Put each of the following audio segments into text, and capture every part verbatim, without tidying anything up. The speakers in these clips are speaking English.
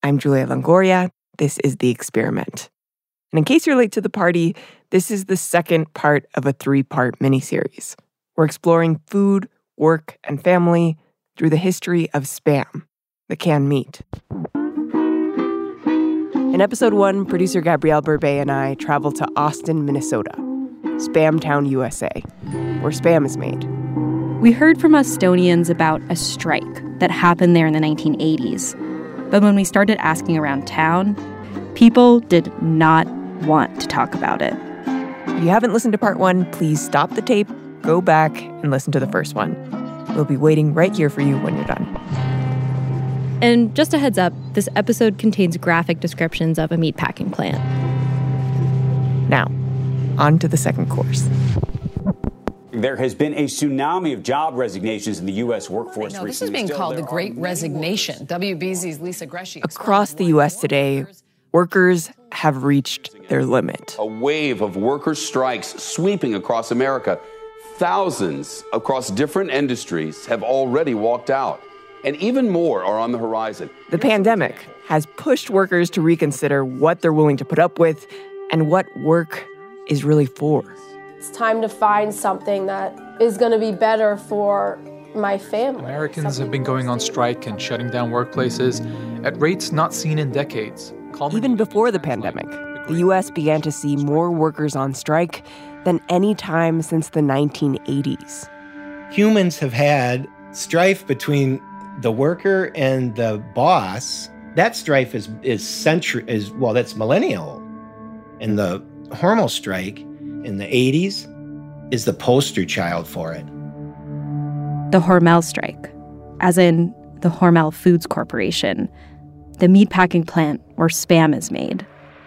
I'm Julia Longoria. This is The Experiment. And in case you're late to the party, this is the second part of a three-part miniseries. We're exploring food, work, and family through the history of Spam, the canned meat. In episode one, producer Gabrielle Burbet and I travel to Austin, Minnesota, Spamtown, U S A, where Spam is made. We heard from Austonians about a strike that happened there in the nineteen eighties. But when we started asking around town, people did not want to talk about it. If you haven't listened to part one, please stop the tape, go back, and listen to the first one. We'll be waiting right here for you when you're done. And just a heads up, this episode contains graphic descriptions of a meatpacking plant. Now, on to the second course. There has been a tsunami of job resignations in the U S workforce no, recently. This is being Still, called the there Great are Resignation. W B Z's Lisa Greshey. Across the U S today, workers have reached their limit. A wave of workers' strikes sweeping across America. Thousands across different industries have already walked out, and even more are on the horizon. The pandemic has pushed workers to reconsider what they're willing to put up with and what work is really for. It's time to find something that is going to be better for my family. Americans have been going on strike and shutting down workplaces at rates not seen in decades. Even before the pandemic, the U S began to see more workers on strike than any time since the nineteen eighties. Humans have had strife between the worker and the boss. That strife is is century is well, that's millennial. And the Hormel strike in the eighties is the poster child for it. The Hormel strike, as in the Hormel Foods Corporation, the meatpacking plant where Spam is made.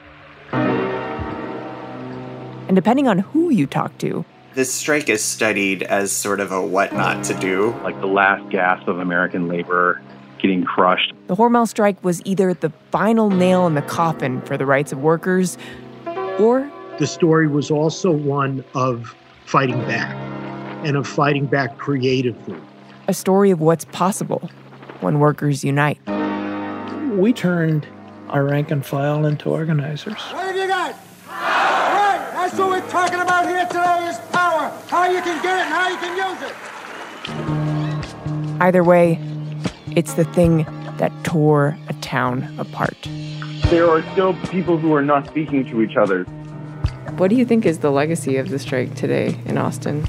And depending on who you talk to, this strike is studied as sort of a what not to do. Like the last gasp of American labor getting crushed. The Hormel strike was either the final nail in the coffin for the rights of workers, or the story was also one of fighting back, and of fighting back creatively. A story of what's possible when workers unite. We turned our rank and file into organizers. What have you got? Right, that's what we're talking about here today is power. How you can get it and how you can use it. Either way, it's the thing that tore a town apart. There are still people who are not speaking to each other. What do you think is the legacy of the strike today in Austin?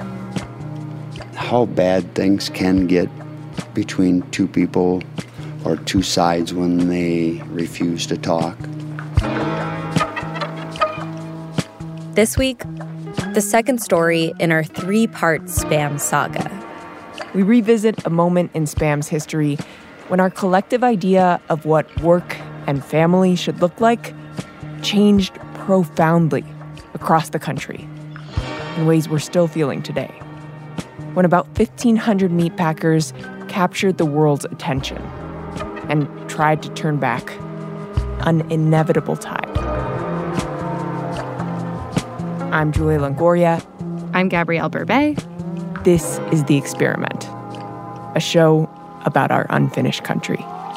How bad things can get between two people or two sides when they refuse to talk. This week, the second story in our three-part Spam saga. We revisit a moment in Spam's history when our collective idea of what work and family should look like changed profoundly across the country in ways we're still feeling today. When about fifteen hundred meatpackers captured the world's attention and tried to turn back an inevitable tide. I'm Julia Longoria. I'm Gabrielle Burbet. This is The Experiment, a show about our unfinished country.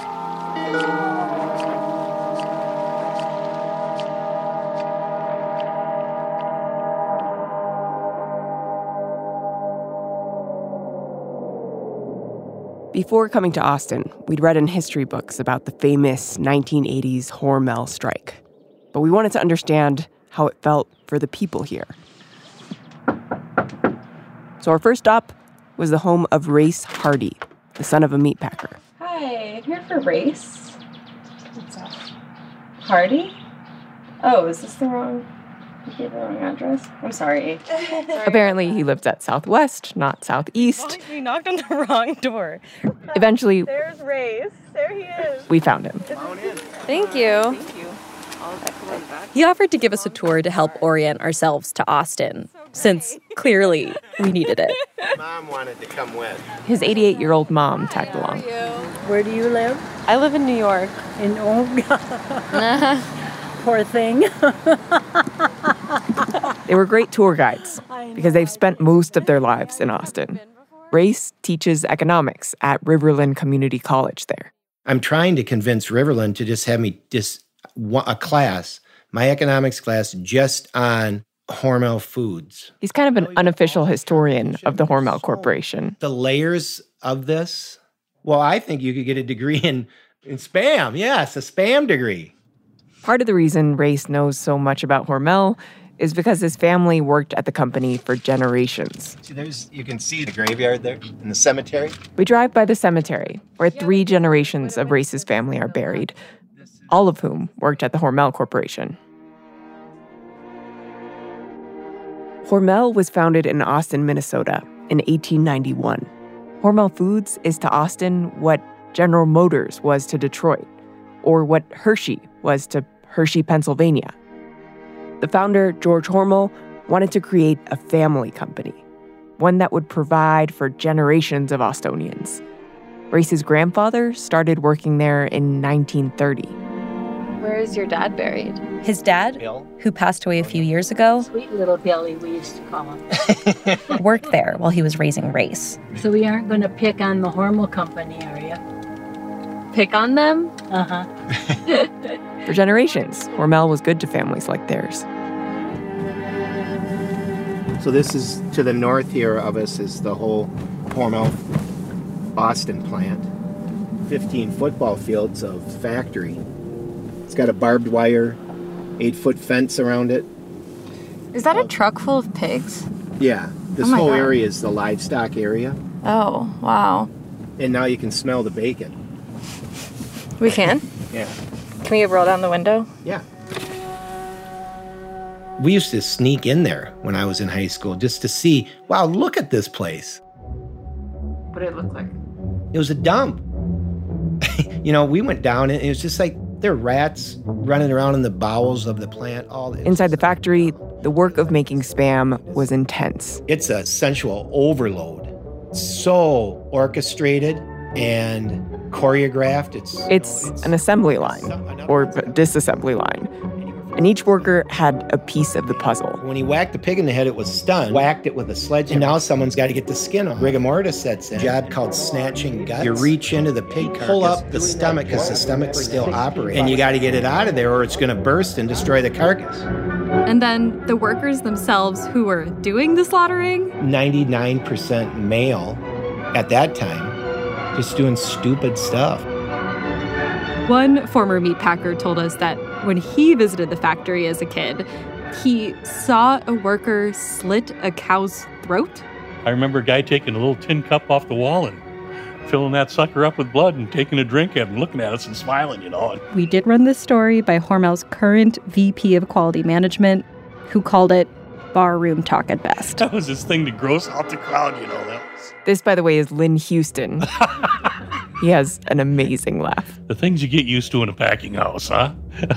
Before coming to Austin, we'd read in history books about the famous nineteen eighties Hormel strike. But we wanted to understand how it felt for the people here. So our first stop was the home of Race Hardy, the son of a meatpacker. Hi, I'm here for Race. What's up? Hardy? Oh, is this the wrong... You gave the wrong address? I'm sorry. sorry Apparently, he lived at Southwest, not Southeast. Oh, you knocked on the wrong door. Eventually, There's Race. There he is. we found him. Thank you. Thank you. He offered to give us a tour to help orient ourselves to Austin, since clearly we needed it. Mom wanted to come with. His eighty-eight-year-old mom tagged along. Where do you live? I live in New York. In oh, poor thing. They were great tour guides because they've spent most of their lives in Austin. Race teaches economics at Riverland Community College there. I'm trying to convince Riverland to just have me just a class, my economics class, just on Hormel Foods. He's kind of an unofficial historian of the Hormel Corporation. The layers of this, well, I think you could get a degree in, in spam. Yes, a spam degree. Part of the reason Race knows so much about Hormel is because his family worked at the company for generations. See, there's, you can see the graveyard there in the cemetery. We drive by the cemetery, where three generations of Race's family are buried, all of whom worked at the Hormel Corporation. Hormel was founded in Austin, Minnesota in eighteen ninety-one. Hormel Foods is to Austin what General Motors was to Detroit, or what Hershey was to Hershey, Pennsylvania. The founder, George Hormel, wanted to create a family company, one that would provide for generations of Austonians. Race's grandfather started working there in nineteen thirty. Where is your dad buried? His dad, Bill, who passed away a few years ago, Sweet little Billy, we used to call him. worked there while he was raising Race. So we aren't going to pick on the Hormel Company, are you? Pick on them? Uh-huh. For generations, Hormel was good to families like theirs. So this is to the north here of us is the whole Hormel Boston plant. fifteen football fields of factory. It's got a barbed wire, eight-foot fence around it. Is that a truck full of pigs? Yeah, this Oh my whole God. area is the livestock area. Oh, wow. And now you can smell the bacon. We can? Yeah. Can we roll down the window? Yeah. We used to sneak in there when I was in high school just to see, wow, look at this place. What did it look like? It was a dump. You know, we went down and it was just like there were rats running around in the bowels of the plant. All Inside the factory, the work of making Spam was intense. It's a sensual overload. So orchestrated and choreographed. It's It's an assembly line, or disassembly line. And each worker had a piece of the puzzle. When he whacked the pig in the head, it was stunned. Whacked it with a sledge, and now someone's got to get the skin off. Rigor mortis sets in. A job called snatching guts. You reach into the pig carcass, pull up the stomach because the stomach's still operating, and you got to get it out of there, or it's going to burst and destroy the carcass. And then the workers themselves who were doing the slaughtering? ninety-nine percent male at that time, just doing stupid stuff. One former meatpacker told us that when he visited the factory as a kid, he saw a worker slit a cow's throat. I remember a guy taking a little tin cup off the wall and filling that sucker up with blood and taking a drink at it and looking at us and smiling, you know. We did run this story by Hormel's current V P of Quality Management, who called it barroom talk at best. That was his thing to gross out the crowd, you know. That was... This, by the way, is Lynn Houston. He has an amazing laugh. The things you get used to in a packing house, huh?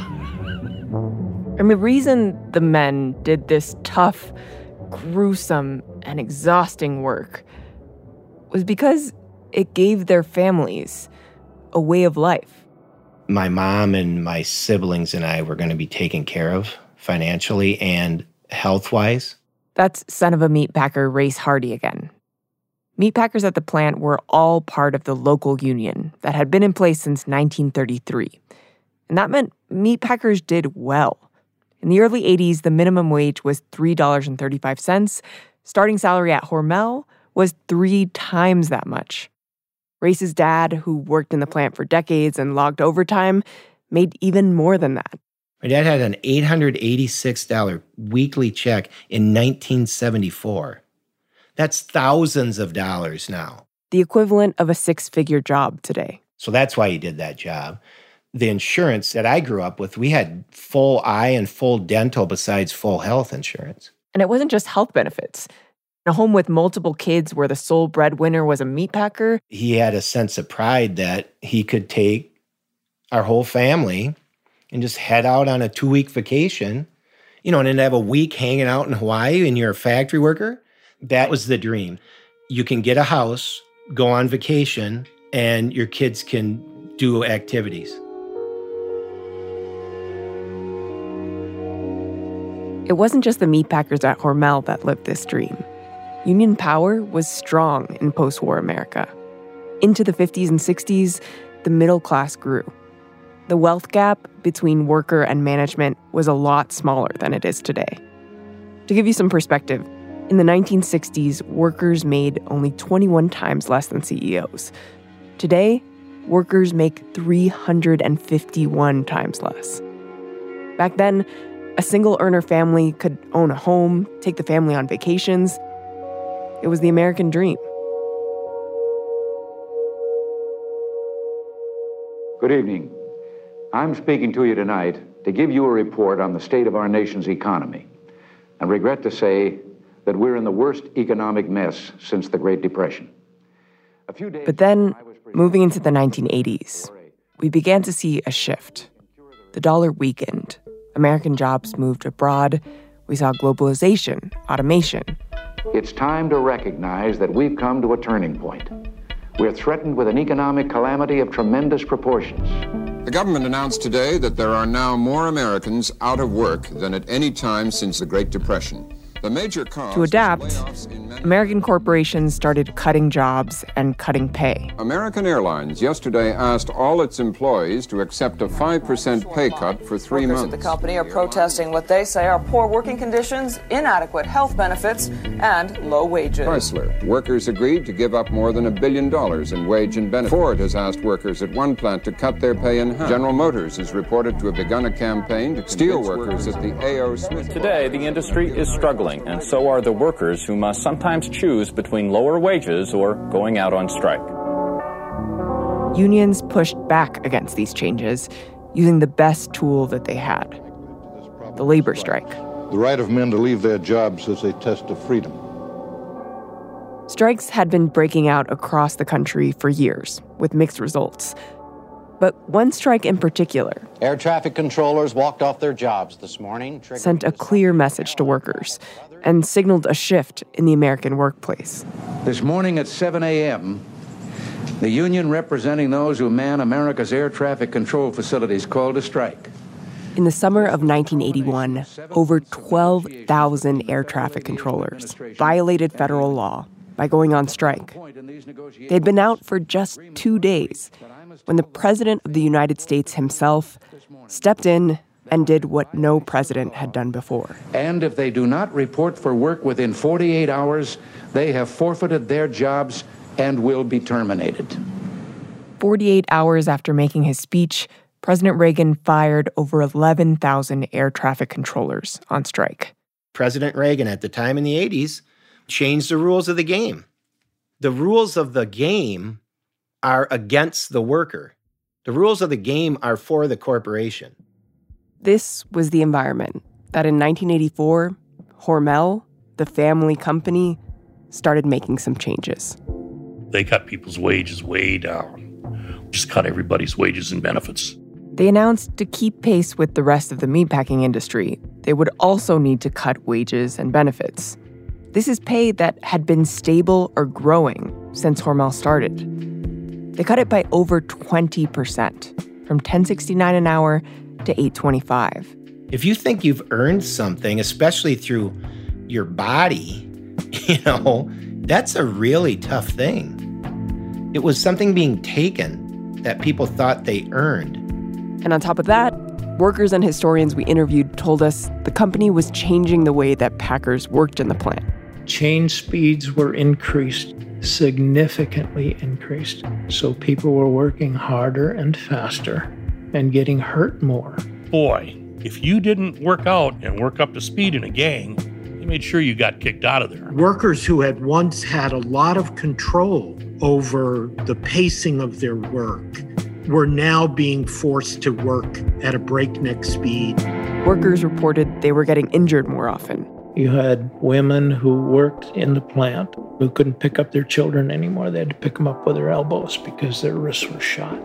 And the reason the men did this tough, gruesome, and exhausting work was because it gave their families a way of life. My mom and my siblings and I were going to be taken care of financially and health-wise. That's son of a meatpacker Race Hardy again. Meatpackers at the plant were all part of the local union that had been in place since nineteen thirty-three. And that meant meatpackers did well. In the early eighties, the minimum wage was three dollars and thirty-five cents. Starting salary at Hormel was three times that much. Race's dad, who worked in the plant for decades and logged overtime, made even more than that. My dad had an eight hundred eighty-six dollars weekly check in nineteen seventy-four. That's thousands of dollars now. The equivalent of a six-figure job today. So that's why he did that job. The insurance that I grew up with, we had full eye and full dental besides full health insurance. And it wasn't just health benefits. In a home with multiple kids where the sole breadwinner was a meatpacker, he had a sense of pride that he could take our whole family and just head out on a two-week vacation, you know, and then have a week hanging out in Hawaii and you're a factory worker. That was the dream. You can get a house, go on vacation, and your kids can do activities. It wasn't just the meatpackers at Hormel that lived this dream. Union power was strong in post-war America. Into the fifties and sixties, the middle class grew. The wealth gap between worker and management was a lot smaller than it is today. To give you some perspective, in the nineteen sixties, workers made only twenty-one times less than C E Os. Today, workers make three hundred fifty-one times less. Back then, a single-earner family could own a home, take the family on vacations. It was the American dream. Good evening. I'm speaking to you tonight to give you a report on the state of our nation's economy, and regret to say that we're in the worst economic mess since the Great Depression. A few days But then, moving into the nineteen eighties, we began to see a shift. The dollar weakened. American jobs moved abroad. We saw globalization, automation. It's time to recognize that we've come to a turning point. We're threatened with an economic calamity of tremendous proportions. The government announced today that there are now more Americans out of work than at any time since the Great Depression. The major cause To adapt, American corporations started cutting jobs and cutting pay. American Airlines yesterday asked all its employees to accept a five percent pay cut for three Workers months. at the company are protesting what they say are poor working conditions, inadequate health benefits, and low wages. Chrysler. Workers agreed to give up more than a billion dollars in wage and benefits. Ford has asked workers at one plant to cut their pay in half. General Motors is reported to have begun a campaign to steel workers at the A O. Smith. Today, the industry is struggling, and so are the workers who must sometimes choose between lower wages or going out on strike. Unions pushed back against these changes, using the best tool that they had, the labor strike. The right of men to leave their jobs is a test of freedom. Strikes had been breaking out across the country for years, with mixed results. But one strike in particular Air traffic controllers walked off their jobs this morning, sent a clear message to workers and signaled a shift in the American workplace. This morning at seven a.m., the union representing those who man America's air traffic control facilities called a strike. In the summer of nineteen eighty-one, over twelve thousand air traffic controllers violated federal law by going on strike. They'd been out for just two days when the President of the United States himself stepped in and did what no president had done before. And if they do not report for work within forty-eight hours, they have forfeited their jobs and will be terminated. forty-eight hours after making his speech, President Reagan fired over eleven thousand air traffic controllers on strike. President Reagan at the time in the eighties changed the rules of the game. The rules of the game are against the worker. The rules of the game are for the corporation. This was the environment that in nineteen eighty-four, Hormel, the family company, started making some changes. They cut people's wages way down. Just cut everybody's wages and benefits. They announced to keep pace with the rest of the meatpacking industry, they would also need to cut wages and benefits. This is pay that had been stable or growing since Hormel started. They cut it by over twenty percent, from ten sixty-nine an hour to eight twenty-five. If you think you've earned something, especially through your body, you know, that's a really tough thing. It was something being taken that people thought they earned. And on top of that, workers and historians we interviewed told us the company was changing the way that packers worked in the plant. Change speeds were increased, significantly increased. So people were working harder and faster and getting hurt more. Boy, if you didn't work out and work up to speed in a gang, they made sure you got kicked out of there. Workers who had once had a lot of control over the pacing of their work were now being forced to work at a breakneck speed. Workers reported they were getting injured more often. You had women who worked in the plant who couldn't pick up their children anymore. They had to pick them up with their elbows because their wrists were shot.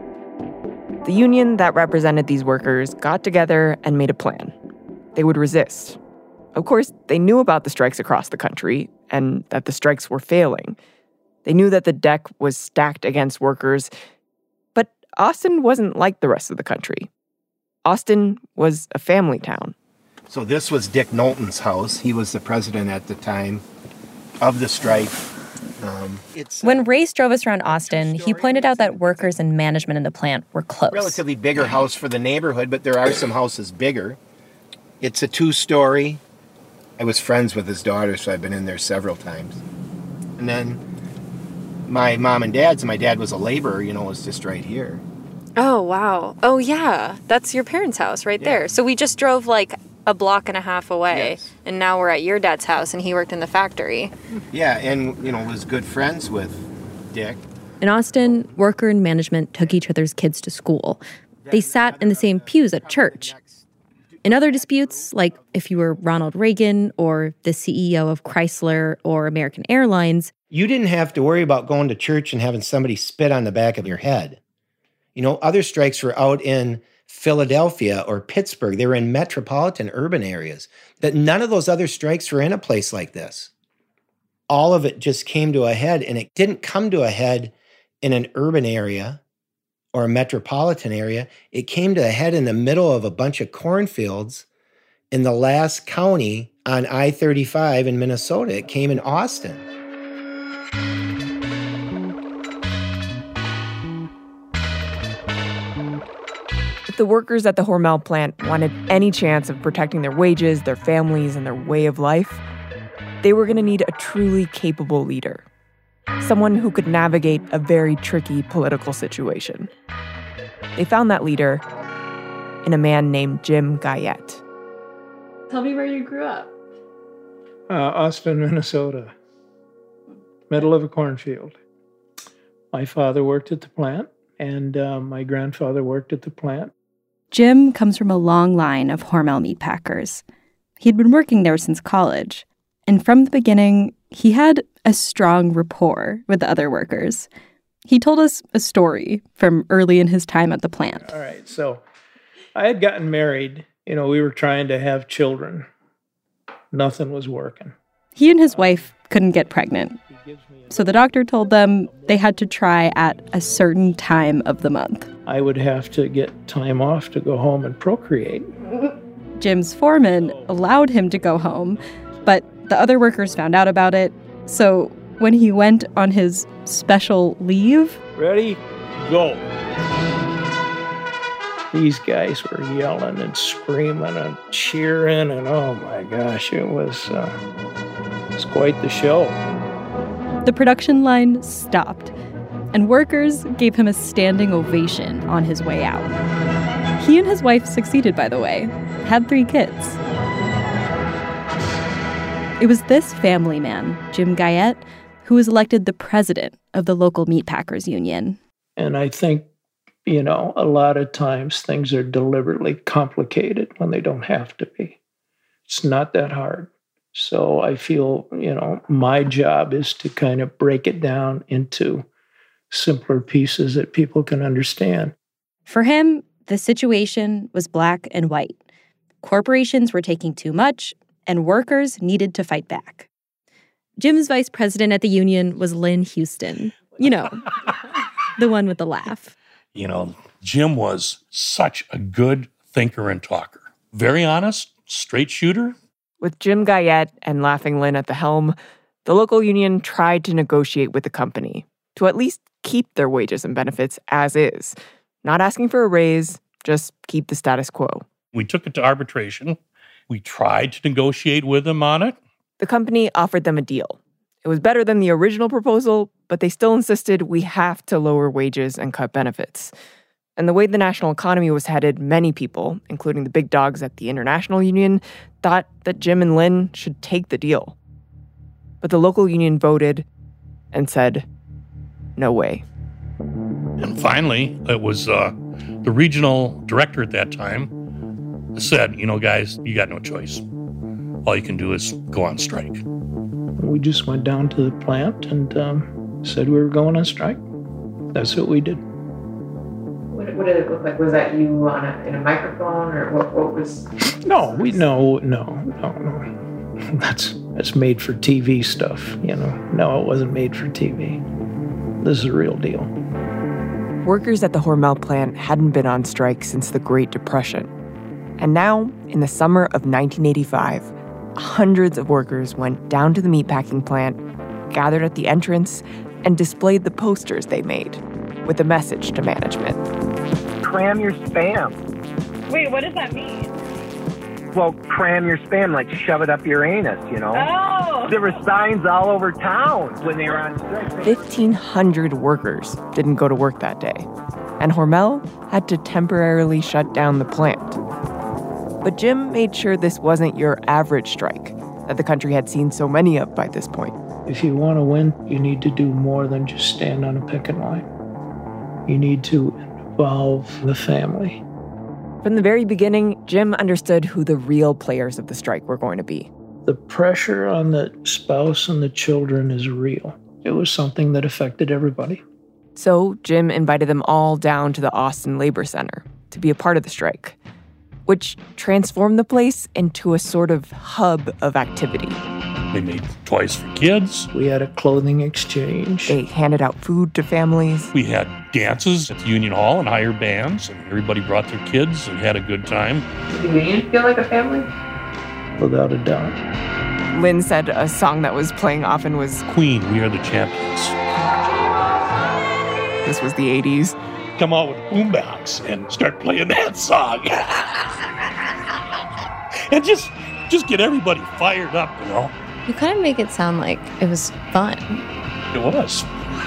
The union that represented these workers got together and made a plan. They would resist. Of course, they knew about the strikes across the country and that the strikes were failing. They knew that the deck was stacked against workers. But Austin wasn't like the rest of the country. Austin was a family town. So this was Dick Knowlton's house. He was the president at the time of the strike. Um, it's When Race drove us around Austin, he pointed out that workers and management in the plant were close. relatively bigger house for the neighborhood, but there are some houses bigger. It's a two-story. I was friends with his daughter, so I've been in there several times. And then my mom and dad's, my dad was a laborer, you know, was just right here. Oh, wow. Oh, yeah. That's your parents' house right yeah. there. So we just drove like a block and a half away, yes. and now we're at your dad's house, and he worked in the factory. Yeah, and, you know, was good friends with Dick. In Austin, worker and management took each other's kids to school. They sat in the same pews at church. In other disputes, like if you were Ronald Reagan or the C E O of Chrysler or American Airlines, you didn't have to worry about going to church and having somebody spit on the back of your head. You know, other strikes were out in Philadelphia or Pittsburgh. They were in metropolitan urban areas. That none of those other strikes were in a place like this. All of it just came to a head, and it didn't come to a head in an urban area or a metropolitan area. It came to a head in the middle of a bunch of cornfields in the last county on I thirty-five in Minnesota. It came in Austin. If the workers at the Hormel plant wanted any chance of protecting their wages, their families, and their way of life, they were going to need a truly capable leader. Someone who could navigate a very tricky political situation. They found that leader in a man named Jim Guyette. Tell me where you grew up. Uh, Austin, Minnesota. Middle of a cornfield. My father worked at the plant, and uh, my grandfather worked at the plant. Jim comes from a long line of Hormel meat packers. He'd been working there since college, and from the beginning, he had a strong rapport with the other workers. He told us a story from early in his time at the plant. All right, so I had gotten married. You know, we were trying to have children. Nothing was working. He and his wife couldn't get pregnant. So the doctor told them they had to try at a certain time of the month. I would have to get time off to go home and procreate. Jim's foreman allowed him to go home, but the other workers found out about it. So when he went on his special leave... Ready? Go. These guys were yelling and screaming and cheering, and oh my gosh, it was, uh, it was quite the show. The production line stopped, and workers gave him a standing ovation on his way out. He and his wife succeeded, by the way, had three kids. It was this family man, Jim Guyette, who was elected the president of the local meatpackers union. And I think, you know, a lot of times things are deliberately complicated when they don't have to be. It's not that hard. So I feel, you know, my job is to kind of break it down into simpler pieces that people can understand. For him, the situation was black and white. Corporations were taking too much, and workers needed to fight back. Jim's vice president at the union was Lynn Houston. You know, the one with the laugh. You know, Jim was such a good thinker and talker. Very honest, straight shooter. With Jim Guyette and Laughing Lynn at the helm, the local union tried to negotiate with the company to at least keep their wages and benefits as is. Not asking for a raise, just keep the status quo. We took it to arbitration. We tried to negotiate with them on it. The company offered them a deal. It was better than the original proposal, but they still insisted we have to lower wages and cut benefits. And the way the national economy was headed, many people, including the big dogs at the International Union, thought that Jim and Lynn should take the deal. But the local union voted and said, no way. And finally, it was uh, the regional director at that time said, you know, guys, you got no choice. All you can do is go on strike. We just went down to the plant and um, said we were going on strike. That's what we did. What, what did it look like? Was that you on a, in a microphone, or what, what was... No, we no, no, no, no. That's, that's made for T V stuff, you know. No, it wasn't made for T V. This is a real deal. Workers at the Hormel plant hadn't been on strike since the Great Depression. And now, in the summer of nineteen eighty-five, hundreds of workers went down to the meatpacking plant gathered at the entrance and displayed the posters they made with a message to management. Cram your spam. Wait, what does that mean? Well, cram your spam, like shove it up your anus, you know? Oh! There were signs all over town when they were on strike. fifteen hundred workers didn't go to work that day, and Hormel had to temporarily shut down the plant. But Jim made sure this wasn't your average strike that the country had seen so many of by this point. If you want to win, you need to do more than just stand on a picket line. You need to involve the family. From the very beginning, Jim understood who the real players of the strike were going to be. The pressure on the spouse and the children is real. It was something that affected everybody. So Jim invited them all down to the Austin Labor Center to be a part of the strike, which transformed the place into a sort of hub of activity. They made toys for kids. We had a clothing exchange. They handed out food to families. We had dances at the Union Hall and hired bands, and everybody brought their kids and had a good time. Did the union feel like a family? Without a doubt. Lynn said a song that was playing often was Queen, We Are the Champions. This was the eighties. Come out with a boombox and start playing that song. and just, just get everybody fired up, you know? You kind of make it sound like it was fun. It was.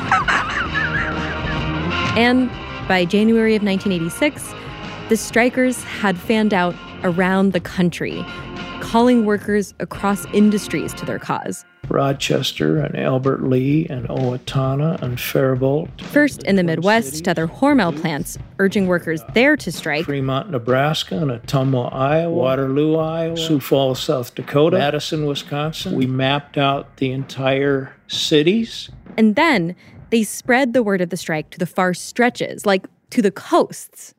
And by January of nineteen eighty-six, the strikers had fanned out around the country, calling workers across industries to their cause. Rochester and Albert Lee and Owatonna and Faribault. First in the Midwest to their Hormel plants, urging workers there to strike. Fremont, Nebraska, and Ottumwa, Iowa, Waterloo, Iowa, Sioux Falls, South Dakota, Madison, Wisconsin. We mapped out the entire cities. And then they spread the word of the strike to the far stretches, like to the coasts.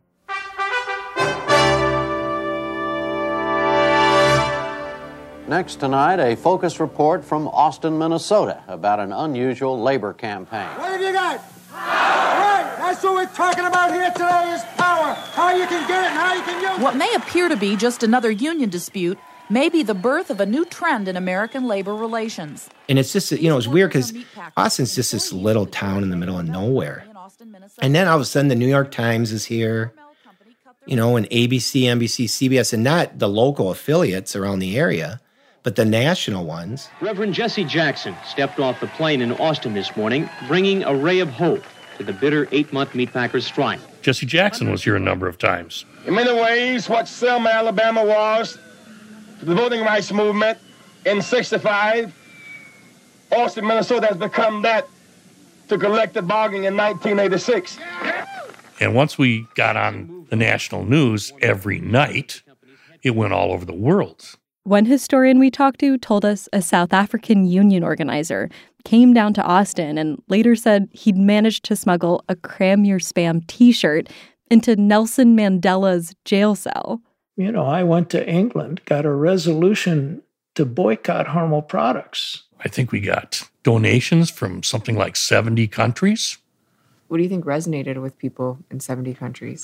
Next tonight, a focus report from Austin, Minnesota about an unusual labor campaign. What have you got? All right, that's what we're talking about here today is power. How you can get it and how you can use it. What may appear to be just another union dispute may be the birth of a new trend in American labor relations. And it's just, you know, it's weird because Austin's just this little town in the middle of nowhere. And then all of a sudden the New York Times is here, you know, and A B C, N B C, C B S, and not the local affiliates around the area, but the national ones. Reverend Jesse Jackson stepped off the plane in Austin this morning, bringing a ray of hope to the bitter eight-month meatpackers strike. Jesse Jackson was here a number of times. In many ways, what Selma, Alabama was to the voting rights movement in sixty-five, Austin, Minnesota has become that to collective bargaining in nineteen eighty-six. And once we got on the national news every night, it went all over the world. One historian we talked to told us a South African union organizer came down to Austin and later said he'd managed to smuggle a Cram Your Spam t-shirt into Nelson Mandela's jail cell. You know, I went to England, got a resolution to boycott Hormel products. I think we got donations from something like seventy countries. What do you think resonated with people in seventy countries?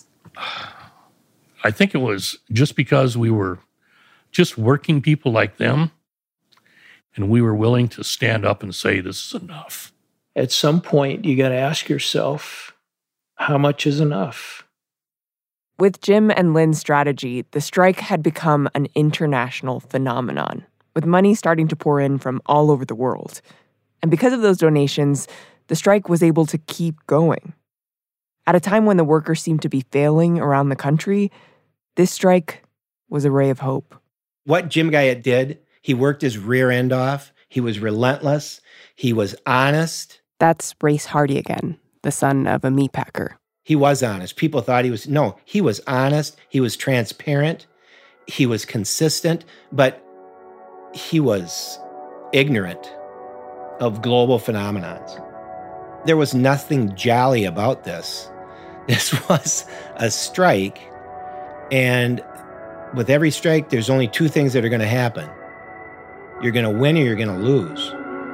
I think it was just because we were just working people like them, and we were willing to stand up and say, this is enough. At some point, you got to ask yourself, how much is enough? With Jim and Lynn's strategy, the strike had become an international phenomenon, with money starting to pour in from all over the world. And because of those donations, the strike was able to keep going. At a time when the workers seemed to be failing around the country, this strike was a ray of hope. What Jim Guyette did, he worked his rear end off. He was relentless. He was honest. That's Race Hardy again, the son of a meatpacker. He was honest. People thought he was, no, he was honest. He was transparent. He was consistent, but he was ignorant of global phenomenons. There was nothing jolly about this. This was a strike, and with every strike, there's only two things that are going to happen. You're going to win or you're going to lose.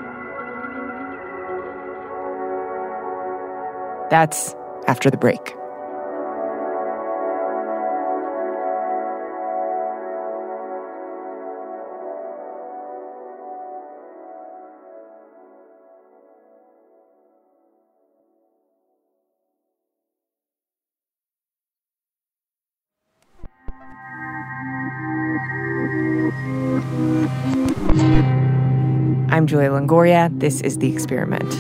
That's after the break. I'm Julia Longoria. This is The Experiment.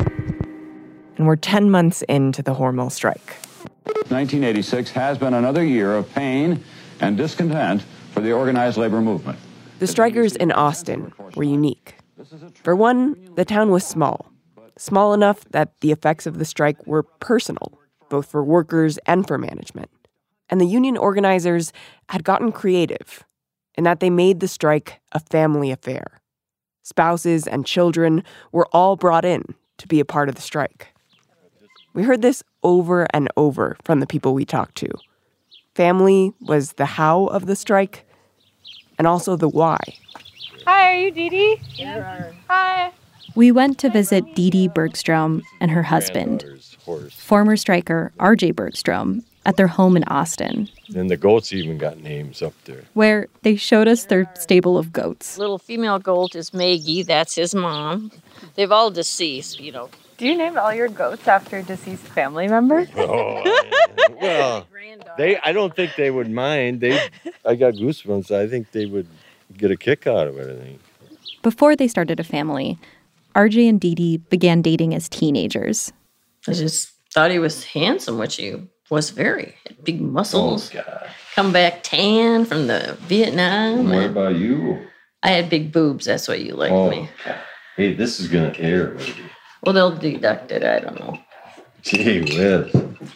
And we're ten months into the Hormel strike. nineteen eighty-six has been another year of pain and discontent for the organized labor movement. The strikers in Austin were unique. For one, the town was small. Small enough that the effects of the strike were personal, both for workers and for management. And the union organizers had gotten creative in that they made the strike a family affair. Spouses and children were all brought in to be a part of the strike. We heard this over and over from the people we talked to. Family was the how of the strike and also the why. Hi, are you Dee Dee? Yeah. Hi. We went to visit Dee Dee Bergstrom and her husband, former striker R J Bergstrom, at their home in Austin. And the goats even got names up there. Where they showed us their stable of goats. Little female goat is Maggie. That's his mom. They've all deceased, you know. Do you name all your goats after deceased family members? Oh, I, well, they. I don't think they would mind. They. I got goosebumps. I think they would get a kick out of it, I think. Before they started a family, R J and Dee Dee began dating as teenagers. I just thought he was handsome, which he was very. Had big muscles. Oh, God. Come back tan from the Vietnam. What about you? I had big boobs. That's why you liked oh, me. God. Hey, this is going to air, maybe. Well, they'll deduct it. I don't know. Gee whiz.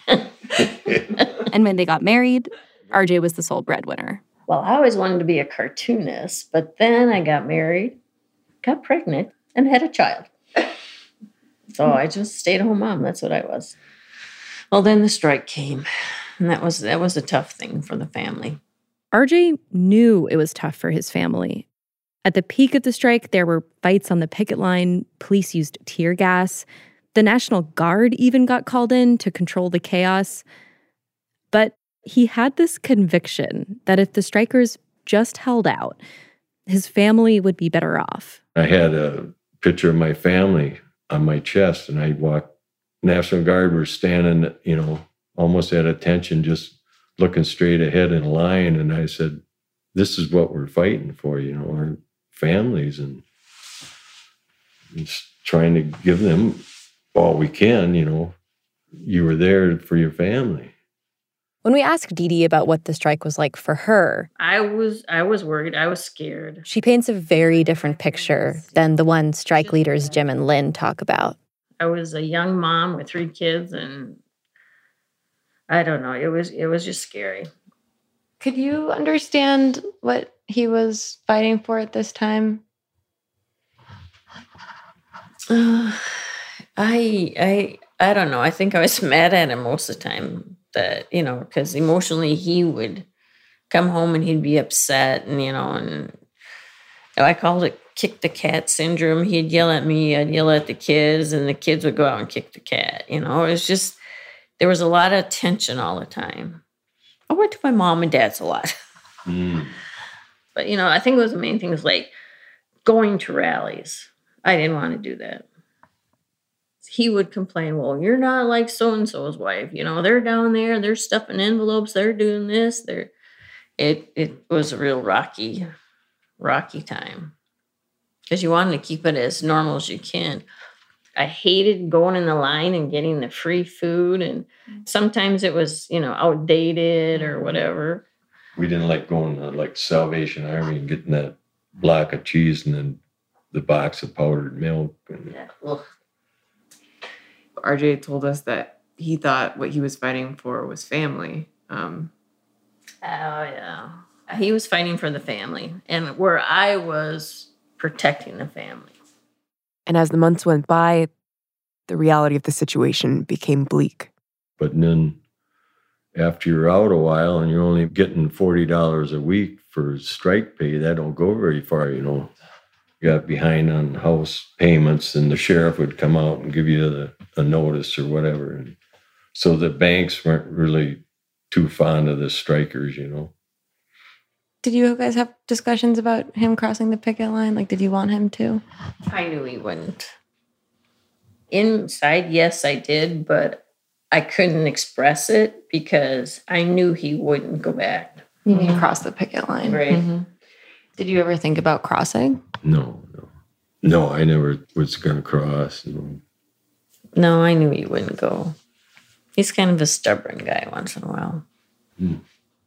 And when they got married, R J was the sole breadwinner. Well, I always wanted to be a cartoonist, but then I got married, got pregnant, and had a child. So I just stayed-at-home mom. That's what I was. Well, then the strike came, and that was that was a tough thing for the family. R J knew it was tough for his family. At the peak of the strike, there were fights on the picket line. Police used tear gas. The National Guard even got called in to control the chaos. But he had this conviction that if the strikers just held out, his family would be better off. I had a picture of my family on my chest, and I walked. National Guard were standing, you know, almost at attention, just looking straight ahead in a line. And I said, this is what we're fighting for, you know, our families, and just trying to give them all we can, you know. You were there for your family. When we asked Dee Dee about what the strike was like for her, I was I was worried. I was scared. She paints a very different picture than the one strike leaders Jim and Lynn talk about. I was a young mom with three kids, and I don't know. It was it was just scary. Could you understand what he was fighting for at this time? Uh, I I I don't know. I think I was mad at him most of the time. That, you know, because emotionally he would come home and he'd be upset, and, you know, and I called it kick the cat syndrome. He'd yell at me, I'd yell at the kids, and the kids would go out and kick the cat. You know, it was just, there was a lot of tension all the time. I went to my mom and dad's a lot. Mm. But, you know, I think it was the main thing was like going to rallies. I didn't want to do that. He would complain, well, you're not like so-and-so's wife. You know, they're down there, they're stuffing envelopes, they're doing this. They're It it was a real rocky, rocky time. Because you wanted to keep it as normal as you can. I hated going in the line and getting the free food. And sometimes it was, you know, outdated or whatever. We didn't like going to like Salvation Army and getting that block of cheese and then the box of powdered milk. And yeah. Ugh. R J told us that he thought what he was fighting for was family. Um, oh, yeah. He was fighting for the family, and where I was protecting the family. And as the months went by, the reality of the situation became bleak. But then after you're out a while and you're only getting forty dollars a week for strike pay, that don't go very far, you know. You got behind on house payments, and the sheriff would come out and give you the, a notice or whatever. And so the banks weren't really too fond of the strikers, you know. Did you guys have discussions about him crossing the picket line? Like, did you want him to? I knew he wouldn't. Inside, yes, I did, but I couldn't express it because I knew he wouldn't go back. You mean cross the picket line? Right. Mm-hmm. Did you ever think about crossing? No, no, No, I never was going to cross. No. No, I knew he wouldn't go. He's kind of a stubborn guy once in a while. Hmm.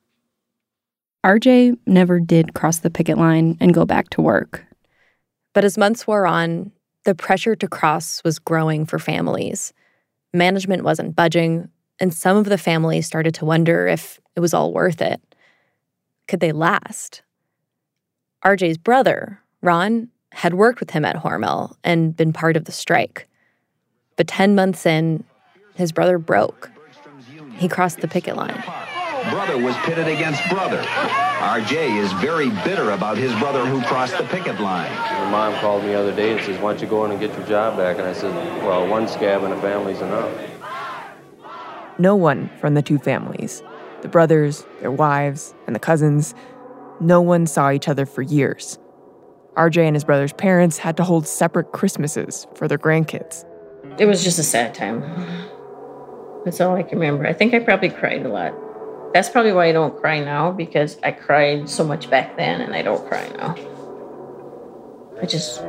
R J never did cross the picket line and go back to work. But as months wore on, the pressure to cross was growing for families. Management wasn't budging, and some of the families started to wonder if it was all worth it. Could they last? R J's brother, Ron, had worked with him at Hormel and been part of the strike. But ten months in, his brother broke. He crossed the picket line. Brother was pitted against brother. R J is very bitter about his brother who crossed the picket line. My mom called me the other day and says, why don't you go in and get your job back? And I said, well, one scab in a family's enough. No one from the two families, the brothers, their wives, and the cousins, no one saw each other for years. R J and his brother's parents had to hold separate Christmases for their grandkids. It was just a sad time. That's all I can remember. I think I probably cried a lot. That's probably why I don't cry now, because I cried so much back then and I don't cry now. I just...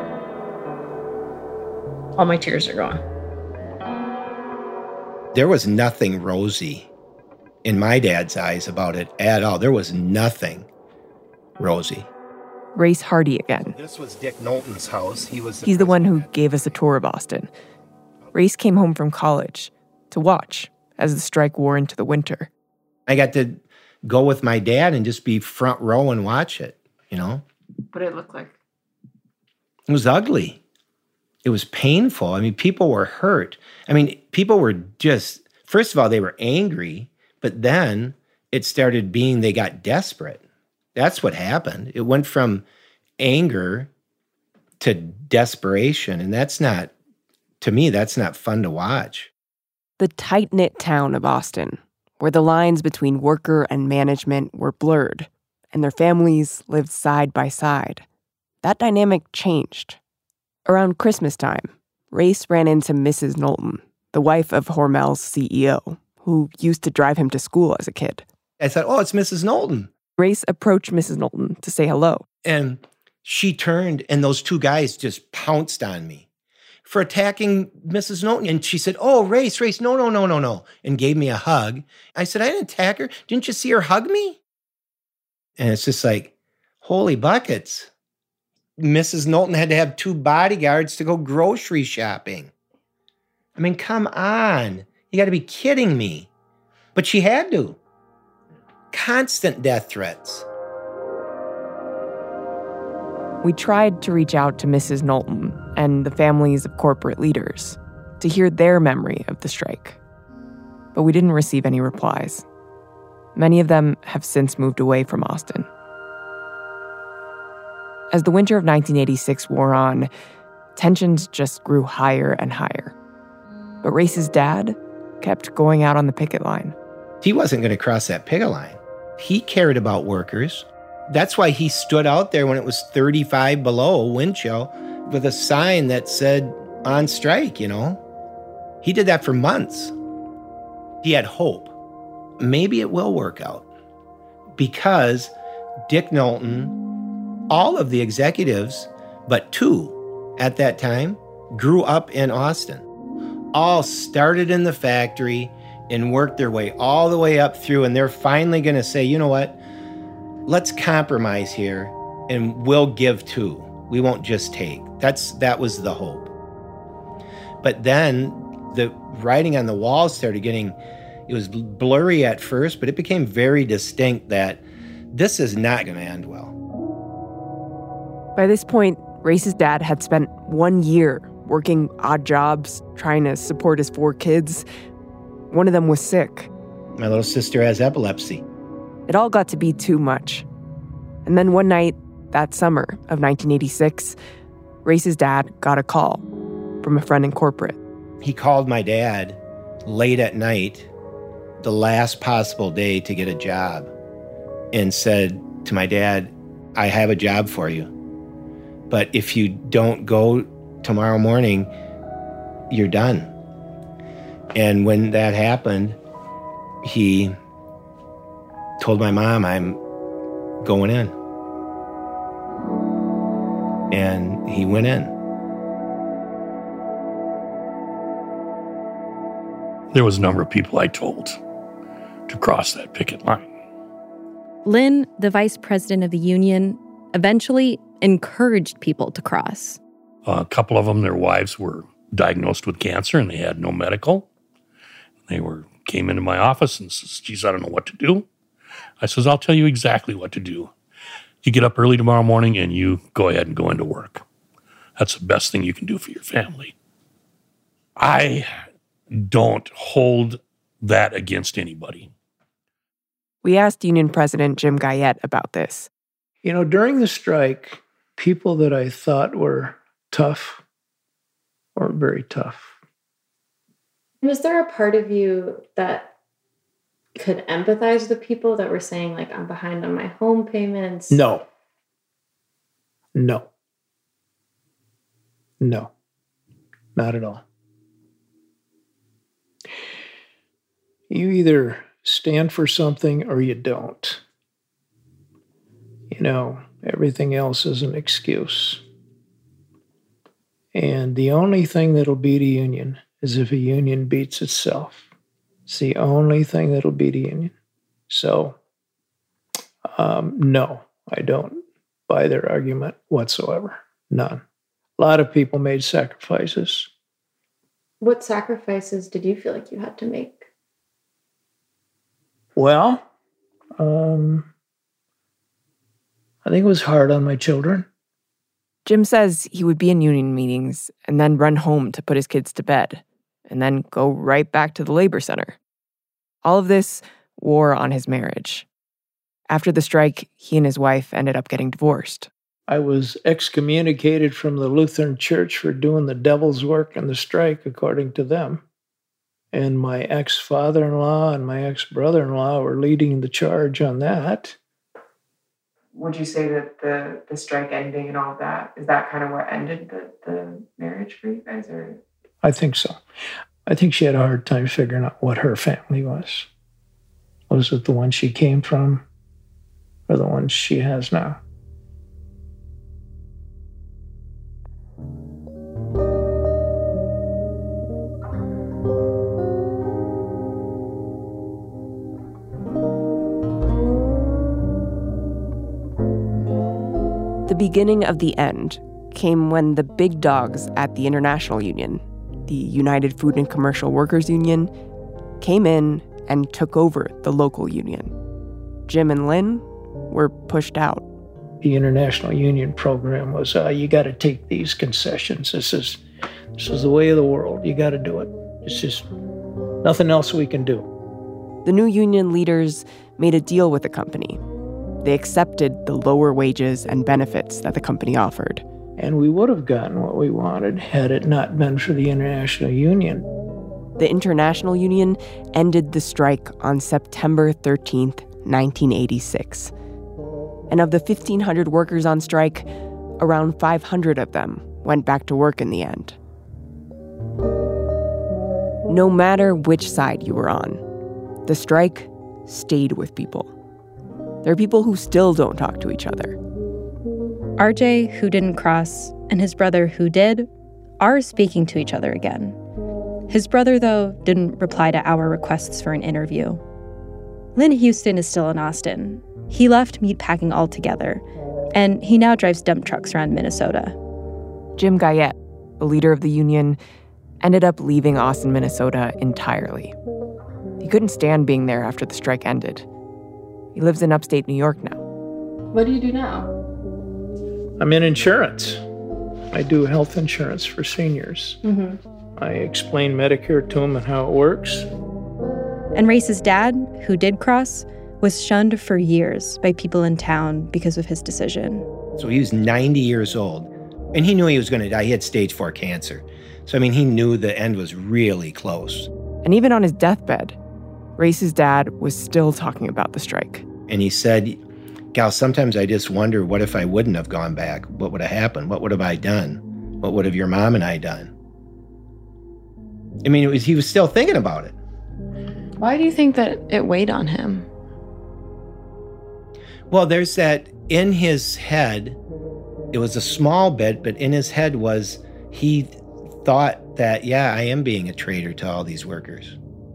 all my tears are gone. There was nothing rosy in my dad's eyes about it at all. There was nothing rosy. Race Hardy again. This was Dick Knowlton's house. He was the He's the one who gave us a tour of Austin. Race came home from college to watch as the strike wore into the winter. I got to go with my dad and just be front row and watch it, you know? What did it look like? It was ugly. It was painful. I mean, people were hurt. I mean, people were just, first of all, they were angry, but then it started being they got desperate. That's what happened. It went from anger to desperation, and that's not, to me, that's not fun to watch. The tight-knit town of Austin, where the lines between worker and management were blurred, and their families lived side by side. That dynamic changed. Around Christmas time, Race ran into Missus Knowlton, the wife of Hormel's C E O, who used to drive him to school as a kid. I said, oh, it's Missus Knowlton. Race approached Missus Knowlton to say hello. And she turned, and those two guys just pounced on me for attacking Missus Knowlton. And she said, oh, Race, Race, no, no, no, no, no, and gave me a hug. I said, I didn't attack her. Didn't you see her hug me? And it's just like, holy buckets. Missus Knowlton had to have two bodyguards to go grocery shopping. I mean, come on. You got to be kidding me. But she had to. Constant death threats. We tried to reach out to Missus Knowlton and the families of corporate leaders to hear their memory of the strike. But we didn't receive any replies. Many of them have since moved away from Austin. As the winter of nineteen eighty-six wore on, tensions just grew higher and higher. But Race's dad kept going out on the picket line. He wasn't going to cross that picket line. He cared about workers. That's why he stood out there when it was thirty-five below, wind chill, with a sign that said, on strike, you know? He did that for months. He had hope. Maybe it will work out. Because Dick Knowlton, all of the executives, but two at that time, grew up in Austin. All started in the factory and worked their way all the way up through, and they're finally going to say, you know what? Let's compromise here, and we'll give too. We won't just take. That's that was the hope. But then the writing on the wall started getting, it was blurry at first, but it became very distinct that this is not going to end well. By this point, Race's dad had spent one year working odd jobs, trying to support his four kids. One of them was sick. My little sister has epilepsy. It all got to be too much. And then one night, that summer of nineteen eighty-six, Race's dad got a call from a friend in corporate. He called my dad late at night, the last possible day to get a job, and said to my dad, I have a job for you. But if you don't go tomorrow morning, you're done. And when that happened, he told my mom, I'm going in. And he went in. There was a number of people I told to cross that picket line. Lynn, the vice president of the union, eventually encouraged people to cross. A couple of them, their wives were diagnosed with cancer and they had no medical. They were came into my office and says, geez, I don't know what to do. I says, I'll tell you exactly what to do. You get up early tomorrow morning and you go ahead and go into work. That's the best thing you can do for your family. I don't hold that against anybody. We asked Union President Jim Guyette about this. You know, during the strike, people that I thought were tough weren't very tough. Was there a part of you that could empathize with the people that were saying, like, I'm behind on my home payments? No. No. No. Not at all. You either stand for something or you don't. You know, everything else is an excuse. And the only thing that'll beat a union is if a union beats itself. It's the only thing that'll beat a union. So, um, no, I don't buy their argument whatsoever. None. A lot of people made sacrifices. What sacrifices did you feel like you had to make? Well, um, I think it was hard on my children. Jim says he would be in union meetings and then run home to put his kids to bed, and then go right back to the labor center. All of this wore on his marriage. After the strike, he and his wife ended up getting divorced. I was excommunicated from the Lutheran Church for doing the devil's work in the strike, according to them. And my ex-father-in-law and my ex-brother-in-law were leading the charge on that. Would you say that the, the strike ending and all of that, is that kind of what ended the, the marriage for you guys? Or? I think so. I think she had a hard time figuring out what her family was. Was it the one she came from or the one she has now? The beginning of the end came when the big dogs at the International Union, the United Food and Commercial Workers Union, came in and took over the local union. Jim and Lynn were pushed out. The International Union program was, uh, you got to take these concessions. This is, this is the way of the world. You got to do it. It's just nothing else we can do. The new union leaders made a deal with the company. They accepted the lower wages and benefits that the company offered. And we would have gotten what we wanted had it not been for the International Union. The International Union ended the strike on September thirteenth, nineteen eighty-six. And of the fifteen hundred workers on strike, around five hundred of them went back to work in the end. No matter which side you were on, the strike stayed with people. There are people who still don't talk to each other. R J, who didn't cross, and his brother, who did, are speaking to each other again. His brother, though, didn't reply to our requests for an interview. Lynn Houston is still in Austin. He left meatpacking altogether, and he now drives dump trucks around Minnesota. Jim Guyette, the leader of the union, ended up leaving Austin, Minnesota entirely. He couldn't stand being there after the strike ended. He lives in upstate New York now. What do you do now? I'm in insurance. I do health insurance for seniors. Mm-hmm. I explain Medicare to them and how it works. And Race's dad, who did cross, was shunned for years by people in town because of his decision. So he was ninety years old, and he knew he was going to die. He had stage four cancer. So, I mean, he knew the end was really close. And even on his deathbed, Race's dad was still talking about the strike. And he said, Gal, sometimes I just wonder, what if I wouldn't have gone back? What would have happened? What would have I done? What would have your mom and I done? I mean, it was, he was still thinking about it. Why do you think that it weighed on him? Well, there's that in his head, it was a small bit, but in his head was he thought that, yeah, I am being a traitor to all these workers.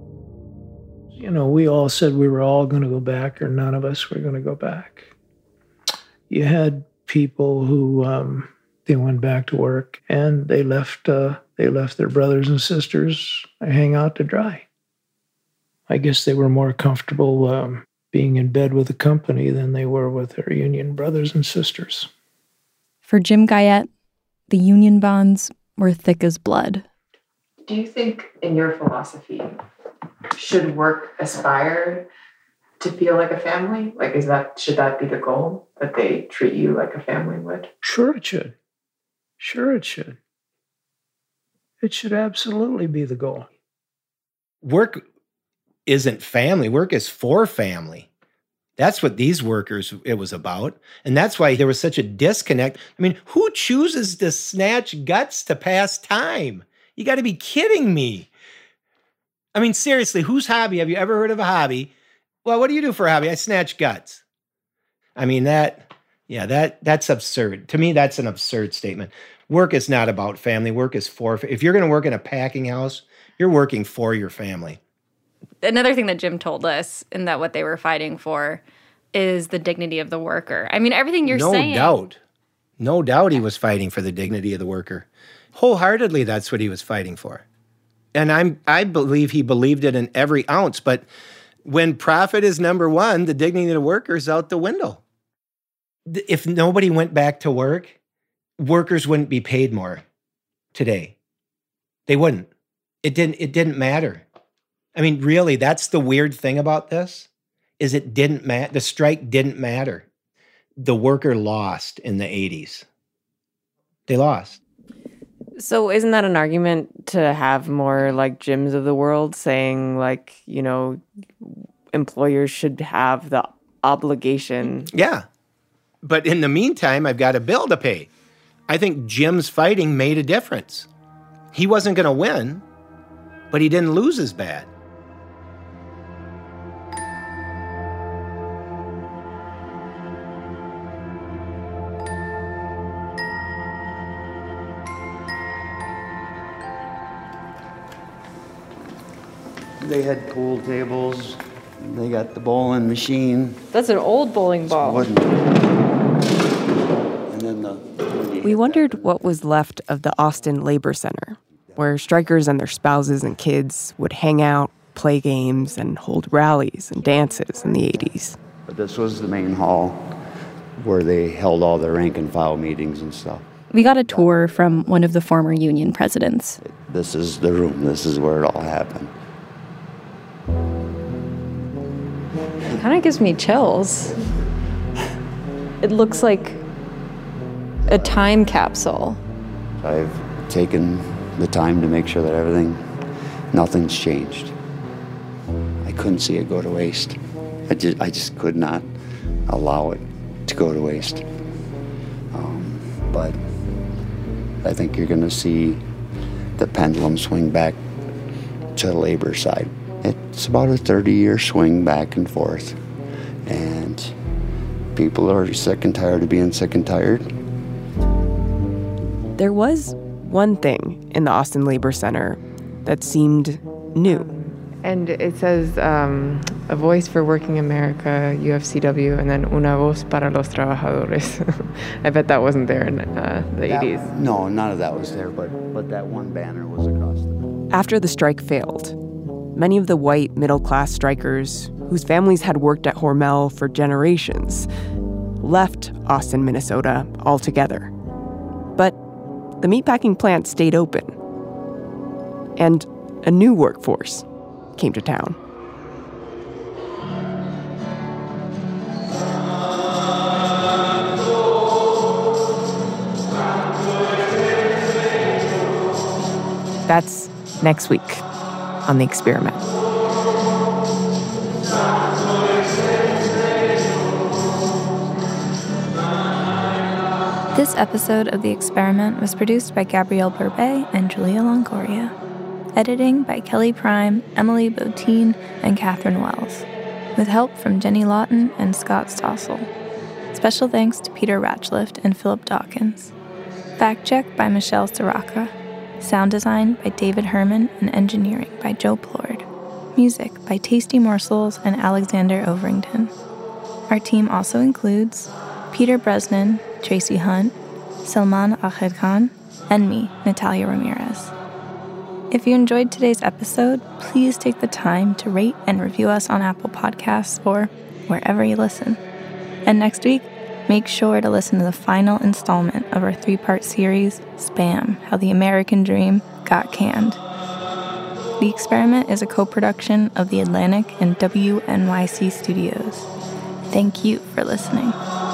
you know, we all said we were all going to go back, or none of us were going to go back. You had people who um, they went back to work and they left. Uh, they left their brothers and sisters hang out to dry. I guess they were more comfortable um, being in bed with the company than they were with their union brothers and sisters. For Jim Guyette, the union bonds were thick as blood. Do you think, in your philosophy, should work aspire to feel like a family? Like, is that should that be the goal, that they treat you like a family would? Sure it should. Sure it should. It should absolutely be the goal. Work isn't family. Work is for family. That's what these workers, it was about. And that's why there was such a disconnect. I mean, who chooses to snatch guts to pass time? You got to be kidding me. I mean, seriously, whose hobby? Have you ever heard of a hobby? Well, what do you do for a hobby? I snatch guts. I mean, that, yeah, that that's absurd. To me, that's an absurd statement. Work is not about family. Work is for, if you're going to work in a packing house, you're working for your family. Another thing that Jim told us, and that what they were fighting for, is the dignity of the worker. I mean, everything you're no saying. No doubt. No doubt he was fighting for the dignity of the worker. Wholeheartedly, that's what he was fighting for. And I'm, I believe he believed it in every ounce. But when profit is number one, the dignity of the worker is out the window. If nobody went back to work, workers wouldn't be paid more today. They wouldn't. It didn't, it didn't matter. I mean, really, that's the weird thing about this, is it didn't matter. The strike didn't matter. The worker lost in the eighties. They lost. So isn't that an argument to have more like Jims of the world saying, like, you know, employers should have the obligation? Yeah. But in the meantime, I've got a bill to pay. I think Jim's fighting made a difference. He wasn't going to win, but he didn't lose as bad. They had pool tables. They got the bowling machine. That's an old bowling ball. And then the... We wondered what was left of the Austin Labor Center, where strikers and their spouses and kids would hang out, play games, and hold rallies and dances in the eighties. But this was the main hall where they held all their rank and file meetings and stuff. We got a tour from one of the former union presidents. This is the room. This is where it all happened. It kind of gives me chills. It looks like a time capsule. I've taken the time to make sure that everything, nothing's changed. I couldn't see it go to waste. I just, I just could not allow it to go to waste. Um, but I think you're going to see the pendulum swing back to the labor side. It's about a thirty-year swing back and forth. And people are sick and tired of being sick and tired. There was one thing in the Austin Labor Center that seemed new. And it says, um, a voice for working America, U F C W, and then una voz para los trabajadores. I bet that wasn't there in uh, the that, eighties. No, none of that was there, but, but that one banner was across the... After the strike failed, many of the white middle-class strikers, whose families had worked at Hormel for generations, left Austin, Minnesota altogether. But the meatpacking plant stayed open. And a new workforce came to town. That's next week on The Experiment. This episode of The Experiment was produced by Gabrielle Burbet and Julia Longoria. Editing by Kelly Prime, Emily Botine, and Catherine Wells, with help from Jenny Lawton and Scott Stossel. Special thanks to Peter Ratchliff and Philip Dawkins. Fact check by Michelle Siraka. Sound design by David Herman and engineering by Joe Plord. Music by Tasty Morsels and Alexander Overington. Our team also includes Peter Bresnan, Tracy Hunt, Salman Ahmed Khan, and me, Natalia Ramirez. If you enjoyed today's episode, please take the time to rate and review us on Apple Podcasts or wherever you listen. And next week, make sure to listen to the final installment of our three-part series, Spam, How the American Dream Got Canned. The Experiment is a co-production of The Atlantic and W N Y C Studios. Thank you for listening.